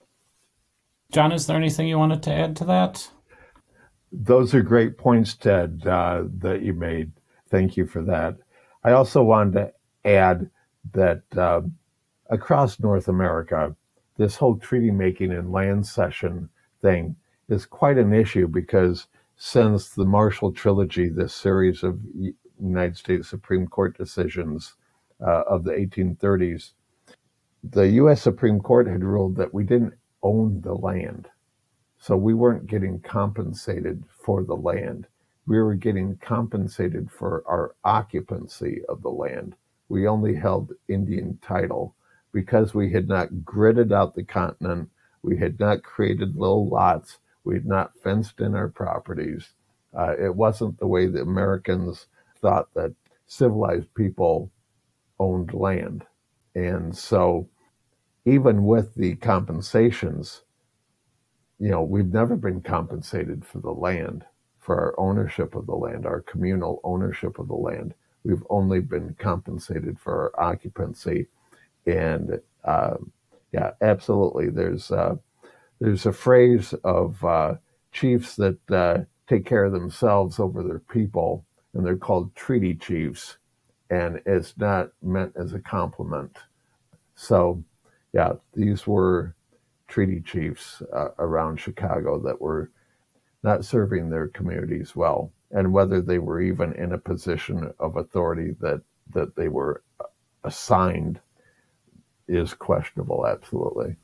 John, is there anything you wanted to add to that? Those are great points, Ted, uh, that you made. Thank you for that. I also wanted to add that uh, across North America, this whole treaty making and land cession thing is quite an issue because since the Marshall Trilogy, this series of United States Supreme Court decisions uh, of the eighteen thirties, the U S Supreme Court had ruled that we didn't own the land. So we weren't getting compensated for the land. We were getting compensated for our occupancy of the land. We only held Indian title because we had not gridded out the continent. We had not created little lots. We had not fenced in our properties. Uh, it wasn't the way the Americans thought that civilized people owned land. And so even with the compensations, you know, we've never been compensated for the land, for our ownership of the land, our communal ownership of the land. We've only been compensated for our occupancy. And uh, yeah, absolutely. There's uh, there's a phrase of uh, chiefs that uh, take care of themselves over their people, and they're called treaty chiefs, and it's not meant as a compliment. So, yeah, these were treaty chiefs uh, around Chicago that were not serving their communities well, and whether they were even in a position of authority that, that they were assigned is questionable, absolutely.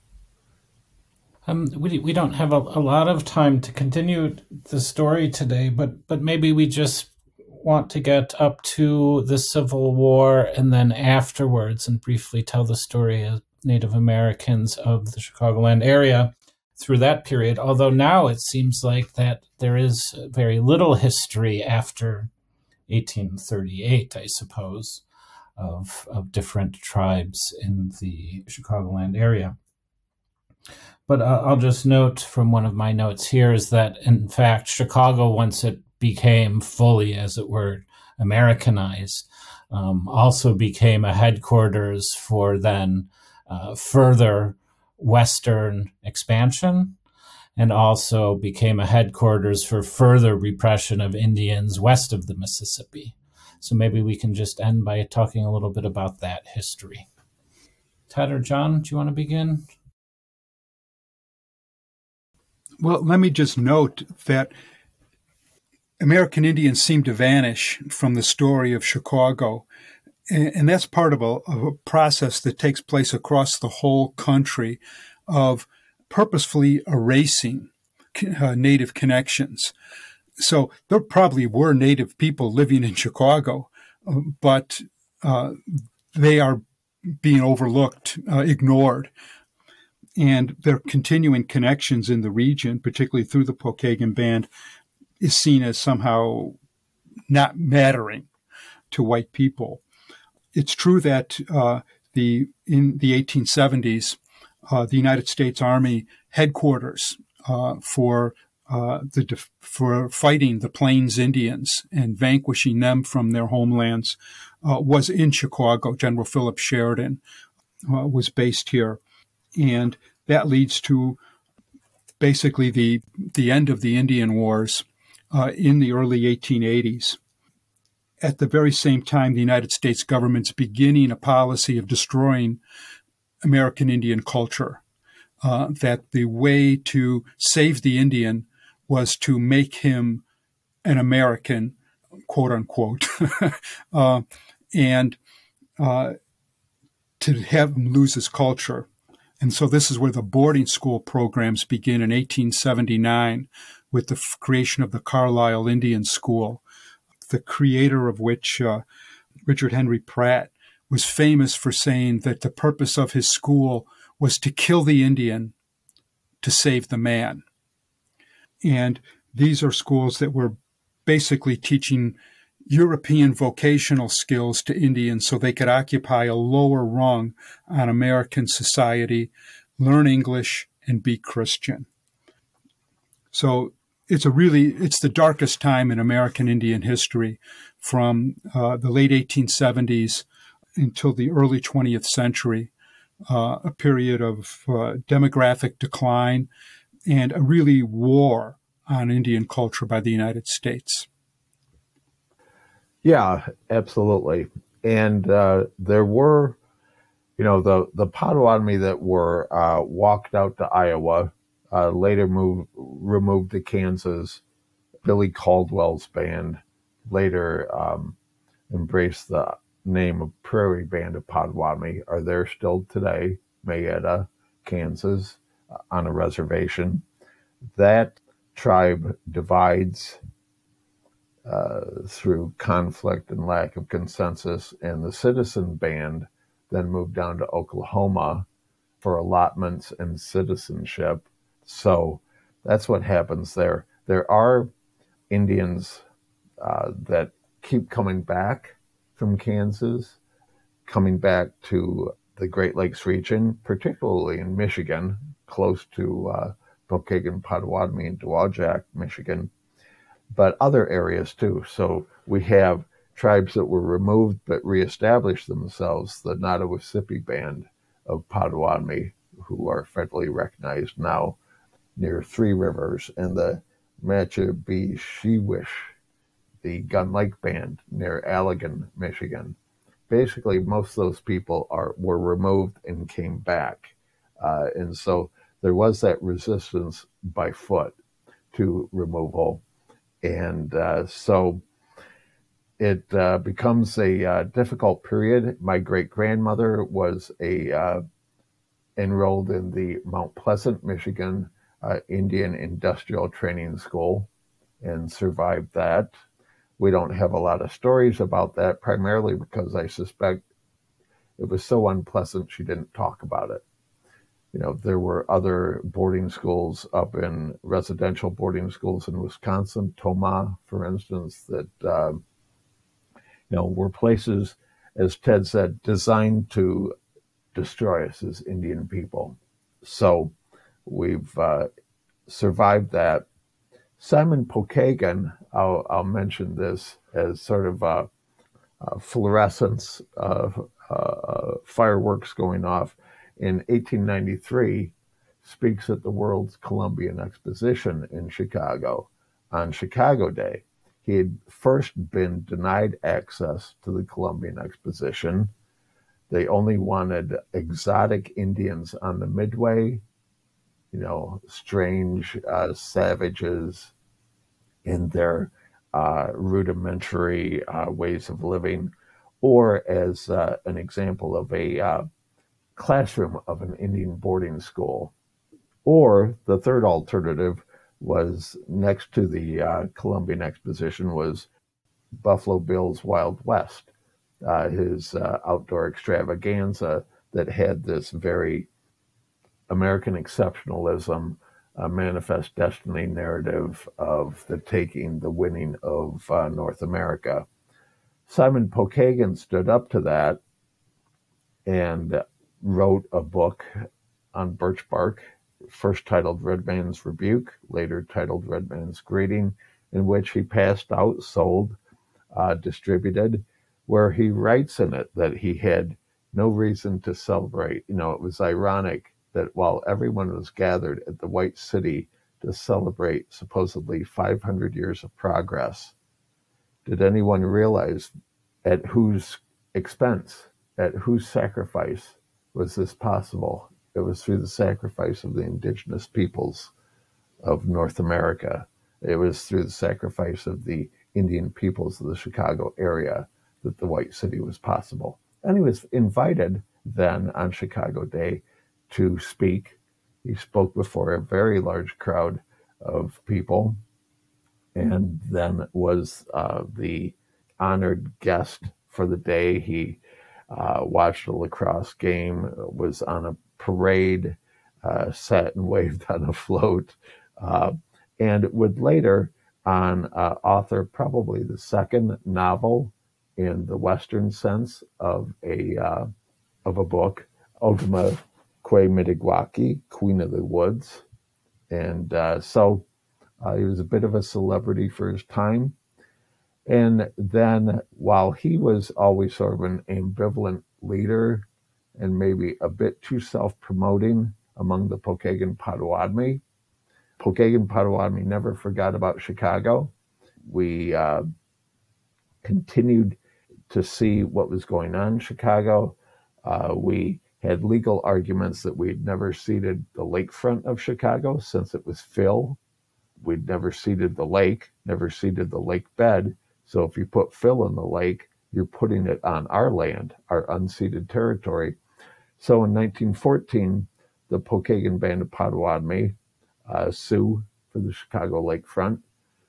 Um, we we don't have a, a lot of time to continue the story today, but but maybe we just want to get up to the Civil War and then afterwards and briefly tell the story Native Americans of the Chicagoland area through that period, although now it seems like that there is very little history after eighteen thirty-eight, I suppose, of, of different tribes in the Chicagoland area. But uh, I'll just note from one of my notes here is that, in fact, Chicago, once it became fully, as it were, Americanized, um, also became a headquarters for then uh, further Western expansion, and also became a headquarters for further repression of Indians west of the Mississippi. So maybe we can just end by talking a little bit about that history. Ted or John, do you want to begin? Well, let me just note that American Indians seem to vanish from the story of Chicago. And that's part of a, of a process that takes place across the whole country of purposefully erasing uh, Native connections. So there probably were Native people living in Chicago, uh, but uh, they are being overlooked, uh, ignored. And their continuing connections in the region, particularly through the Pokagon Band, is seen as somehow not mattering to white people. It's true that uh, the in the eighteen seventies, uh, the United States Army headquarters uh, for uh, the def- for fighting the Plains Indians and vanquishing them from their homelands uh, was in Chicago. General Philip Sheridan uh, was based here, and that leads to basically the the end of the Indian Wars uh, in the early eighteen eighties. At the very same time, the United States government's beginning a policy of destroying American Indian culture, uh, that the way to save the Indian was to make him an American, quote unquote, uh, and uh, to have him lose his culture. And so this is where the boarding school programs begin in eighteen seventy-nine with the f- creation of the Carlisle Indian School, the creator of which, uh, Richard Henry Pratt, was famous for saying that the purpose of his school was to kill the Indian to save the man. And these are schools that were basically teaching European vocational skills to Indians so they could occupy a lower rung on American society, learn English, and be Christian. So it's a really, it's the darkest time in American Indian history, from uh, the late eighteen seventies until the early twentieth century, uh, a period of uh, demographic decline and a really war on Indian culture by the United States. Yeah, absolutely. And uh, there were, you know, the, the Potawatomi that were uh, walked out to Iowa, uh, later moved, removed to Kansas. Billy Caldwell's band later um, embraced the name of Prairie Band of Potawatomi, are there still today, Mayetta, Kansas, uh, on a reservation. That tribe divides Uh, through conflict and lack of consensus, and the Citizen Band then moved down to Oklahoma for allotments and citizenship. So that's what happens there. There are Indians uh, that keep coming back from Kansas, coming back to the Great Lakes region, particularly in Michigan, close to uh, Pokagon, Potawatomi, and Dowagiac, Michigan, but other areas too. So we have tribes that were removed but reestablished themselves, the Nottawasipi Band of Potawatomi, who are federally recognized now near Three Rivers, and the Matchabeeshewish, the Gun Lake Band near Allegan, Michigan. Basically, most of those people are were removed and came back. Uh, and so there was that resistance by foot to removal. And uh, so it uh, becomes a uh, difficult period. My great-grandmother was a uh, enrolled in the Mount Pleasant, Michigan uh, Indian Industrial Training School and survived that. We don't have a lot of stories about that, primarily because I suspect It was so unpleasant she didn't talk about it. You know, there were other boarding schools up in residential boarding schools in Wisconsin, Tomah, for instance, that, uh, you know, were places, as Ted said, designed to destroy us as Indian people. So we've uh, survived that. Simon Pokagon, I'll, I'll mention this as sort of a, a fluorescence of uh, fireworks going off in eighteen ninety-three, speaks at the World's Columbian Exposition in Chicago on Chicago Day. He had first been denied access to the Columbian Exposition. They only wanted exotic Indians on the Midway, you know, strange uh, savages in their uh, rudimentary uh, ways of living, or as uh, an example of a uh, classroom of an Indian boarding school. Or the third alternative was, next to the uh, Columbian Exposition, was Buffalo Bill's Wild West, uh, his uh, outdoor extravaganza that had this very American exceptionalism, uh, manifest destiny narrative of the taking, the winning of uh, North America. Simon Pokagon stood up to that and wrote a book on birch bark, first titled Red Man's Rebuke, later titled Red Man's Greeting, in which he passed out, sold, uh, distributed, where he writes in it that he had no reason to celebrate. You know, it was ironic that while everyone was gathered at the White City to celebrate supposedly five hundred years of progress, did anyone realize at whose expense, at whose sacrifice was this possible? It was through the sacrifice of the indigenous peoples of North America. It was through the sacrifice of the Indian peoples of the Chicago area that the White City was possible. And he was invited then on Chicago Day to speak. He spoke before a very large crowd of people, and then was uh, the honored guest for the day. He uh, watched a lacrosse game, was on a parade, uh, sat and waved on a float, uh, and would later on uh, author probably the second novel in the Western sense of a uh, of a book, Ogama Kwe Mitigwaki, Queen of the Woods. And uh, so uh, he was a bit of a celebrity for his time. And then while he was always sort of an ambivalent leader and maybe a bit too self-promoting among the Pokagon Potawatomi, Pokagon Potawatomi never forgot about Chicago. We uh, continued to see what was going on in Chicago. Uh, we had legal arguments that we'd never ceded the lakefront of Chicago since it was fill. We'd never ceded the lake, never ceded the lake bed. So if you put fill in the lake, you're putting it on our land, our unceded territory. So in nineteen fourteen, the Pokagon Band of Potawatomi uh, sue for the Chicago lakefront.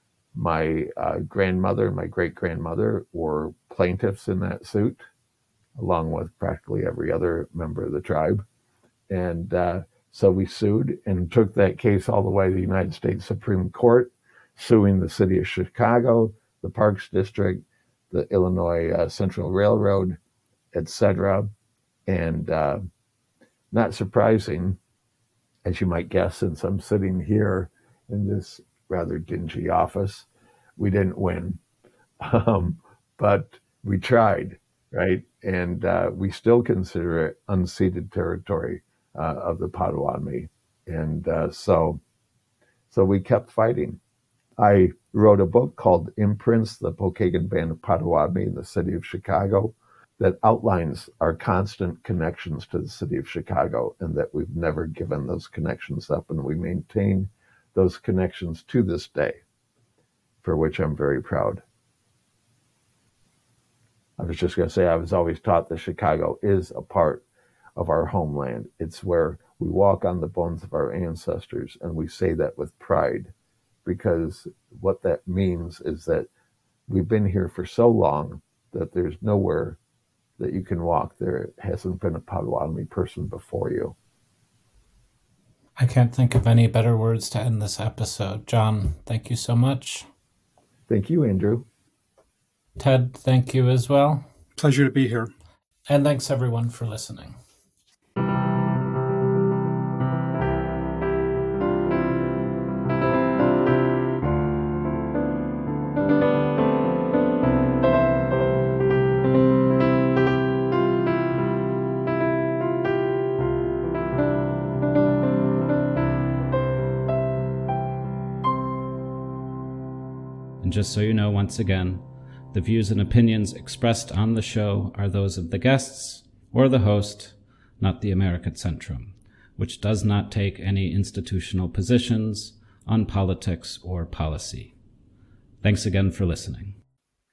My uh, grandmother and my great-grandmother were plaintiffs in that suit, along with practically every other member of the tribe. And uh, so we sued and took that case all the way to the United States Supreme Court, suing the city of Chicago, the Parks District, the Illinois uh, Central Railroad, et cetera. And uh, not surprising, as you might guess, since I'm sitting here in this rather dingy office, we didn't win. Um, but we tried, right? And uh, we still consider it unceded territory uh, of the Potawatomi. And uh, so, so we kept fighting. I wrote a book called Imprints, the Pokagon Band of Potawatomi in the City of Chicago, that outlines our constant connections to the city of Chicago, and that we've never given those connections up, and we maintain those connections to this day, for which I'm very proud. I was just going to say, I was always taught that Chicago is a part of our homeland. It's where we walk on the bones of our ancestors, and we say that with pride, because what that means is that we've been here for so long that there's nowhere that you can walk. There hasn't been a Potawatomi person before you. I can't think of any better words to end this episode. John, thank you so much. Thank you, Andrew. Ted, thank you as well. Pleasure to be here. And thanks everyone for listening. And just so you know, once again, the views and opinions expressed on the show are those of the guests or the host, not the American Centrum, which does not take any institutional positions on politics or policy. Thanks again for listening.